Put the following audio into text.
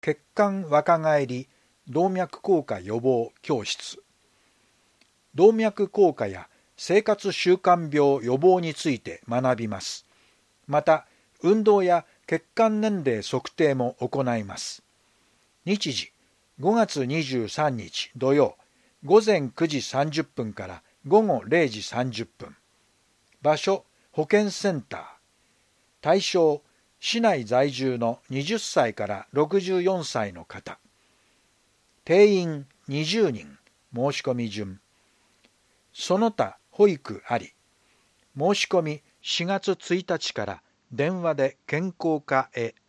血管若返り動脈硬化予防教室。動脈硬化や生活習慣病予防について学びます。また、運動や血管年齢測定も行います。日時、5月23日土曜、午前9時30分から午後0時30分。場所、保健センター。対象、市内在住の20歳から64歳の方。定員20人、申し込み順。その他保育あり。申し込み4月1日から電話で健康課へ。